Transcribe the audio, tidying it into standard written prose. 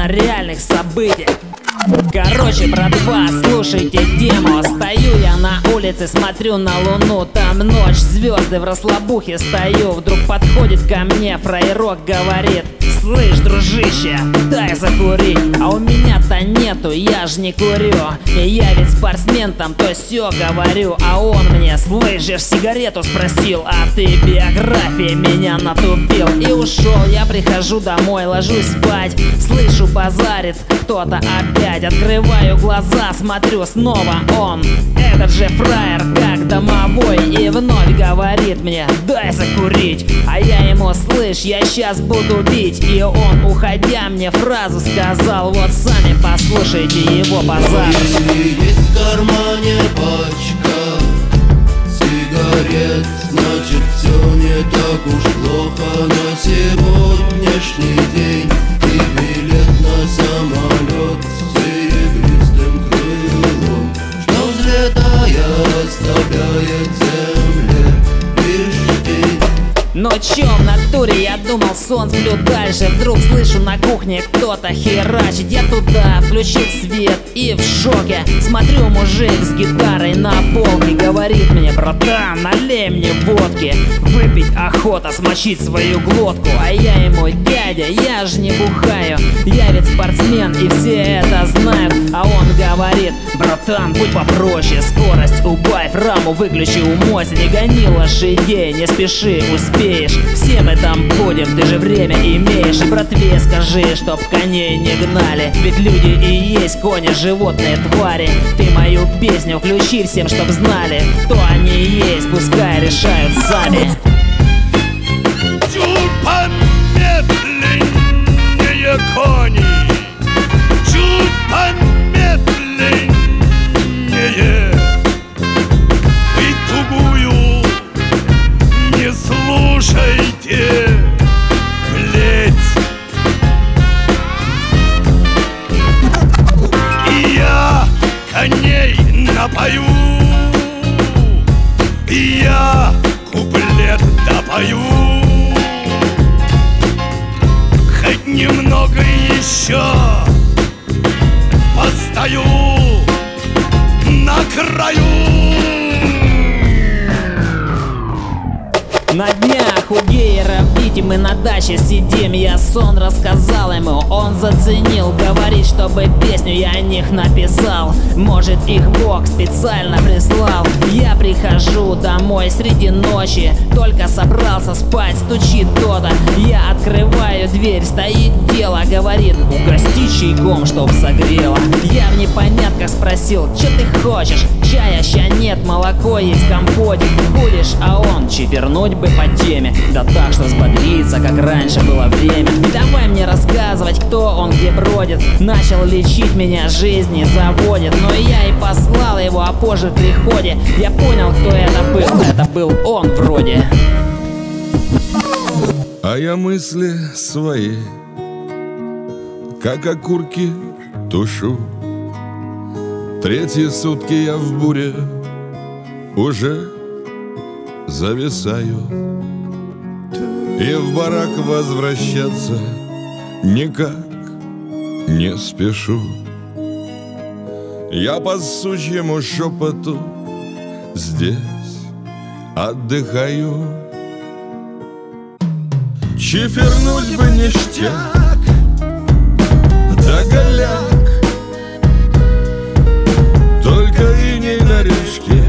на реальных событиях. Короче, братва, слушайте демо. Стою я на улице, смотрю на луну. Там ночь, звезды, в расслабухе стою. Вдруг подходит ко мне фраерок, говорит: слышь, дружище, дай закурить. А у меня-то нету, я ж не курю. И я ведь спортсмен там, то сё говорю. А он мне: слышь, я ж сигарету спросил, а ты биографией меня натупил. И ушел, я прихожу домой, ложусь спать. Слышу, базарит кто-то опять. Открываю глаза, смотрю, снова он, этот же фраер, как домовой. И вновь говорит мне: дай закурить. А я ему: слышь, я щас буду бить. И он, уходя, мне фразу сказал: вот сами послушайте его базар. Если есть в кармане пачка сигарет, значит все не так уж плохо на сегодняшний день. И билет на самолет с серебристым крылом, что взлетая оставляет земле лишь тень. Но чё в натуре, я думал, сон, сплю дальше. Вдруг слышу на кухне кто-то херачит. Я туда включил свет и в шоке. Смотрю, мужик с гитарой на полке говорит мне: братан, налей мне водки. Выпить охота, смочить свою глотку. А я ему: дядя, я же не бухаю, я ведь спортсмен и все это знают. А он говорит: братан, будь попроще, скорость убавь, раму выключи, умойся, не гони лошадей, не спеши, успеешь. Все мы там будем, ты же время имеешь. И братве скажи, чтоб коней не гнали, ведь люди и есть кони, животные твари. Ты мою песню включи всем, чтоб знали, кто они есть, пускай решают сами. Чуть помедленнее кони, чуть помедленнее. Вы тугую не слушайте, блять. И я коней напою, и я куплет допою. Хоть немного еще постою на краю. На днях у геера в Бите мы на даче сидим. Я сон рассказал ему, он заценил. Говорит, чтобы песню я о них написал. Может, их Бог специально прислал. Я прихожу домой среди ночи, только собрался спать, стучит кто-то. Я открываю дверь, стоит дело. Говорит: угости чайком, чтоб согрело. Я в непонятках спросил: чё ты хочешь? Чая ща нет, молоко есть, компотик будешь? А он: чипернуть бы по теме, да так, что взбодриться, как раньше было время. И давай мне рассказывать, кто он, где бродит. Начал лечить меня, жизни заводит. Но я и послал его, а позже в приходе я понял, кто это был. Это был он вроде. А я мысли свои, как окурки, тушу. Третьи сутки я в буре уже зависаю. И в барак возвращаться никак не спешу. Я по сучьему шепоту здесь отдыхаю. Чифернуть бы ништяк, да голяк, только иней на речке